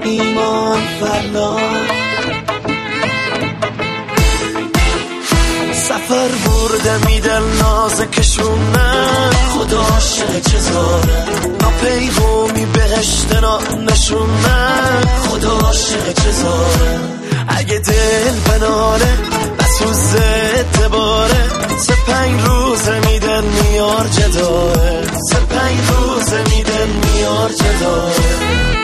ایمان فلاح سفر برده میدل ناز کشونه خدا عاشق چزاره ناپیغومی بهشت نشونه خدا عاشق چزاره اگه دل بناله بسوزه دباره 5 روز میدن میار جداره 5 روز میدن میار جداره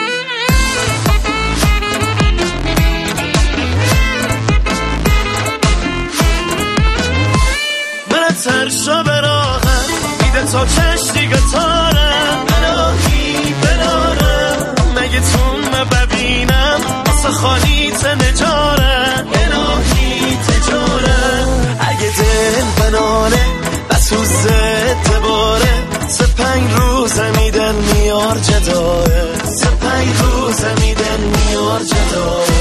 سرشا براغم میده تا چش دیگه تارم الهی بنارم مگه تون ببینم واسه خالیت نجارم الهی تجارم اگه دل بناله بسوزه دباره 5 روز میدن میار جداره 5 روز میدن میار جداره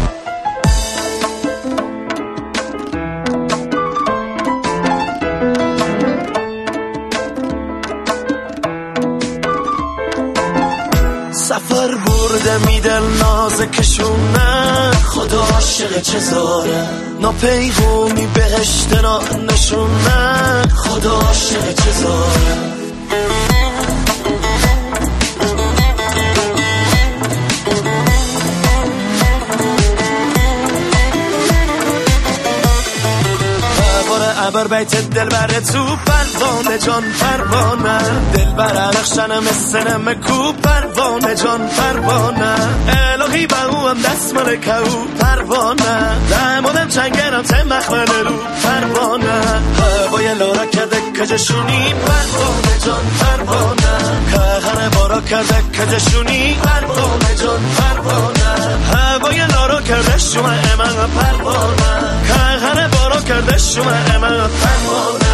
سفر برده میدل ناز کشونه خدا عاشق چزاره ناپیغومی بهشت نشونه خدا عاشق چزاره ابر بیت دل بره تو پروانه جان پروانه دل بره رخشنه مثل مکو پروانه جان پروانه الهی با او هم دست ملکه او پروانه دمادم چنگرم تم مخمنه رو پروانه هوای لارا کرده کجشونی پروانه جان پروانه کهنه بارا کرده کجشونی پروانه جان پروانه هوای لارا کرده شما امان پروانه کهنه بارا کرده شما امان پروانه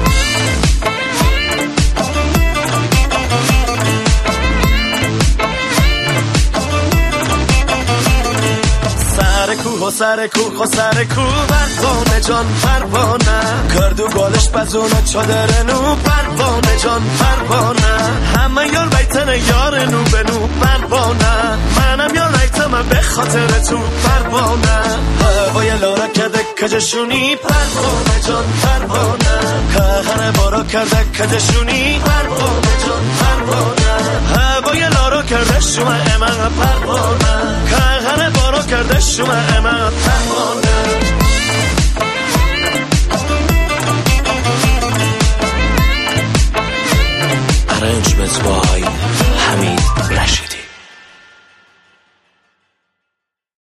سر کوه و سر کوه پروانه جان پروانه کردو گالش بزونه چادر نو پروانه جان پروانه همه یار بیتن یار نو به نو پروانه منم یار نیتم به خاطر تو پروانه هوای لارا کرده کجشونی پروانه جان پروانه کهنه بارا کرده کجشونی پروانه جان پروانه هوای لارا کرده شما امان پروانه کهنه بارا کرده شما امان پروانه Arrangements by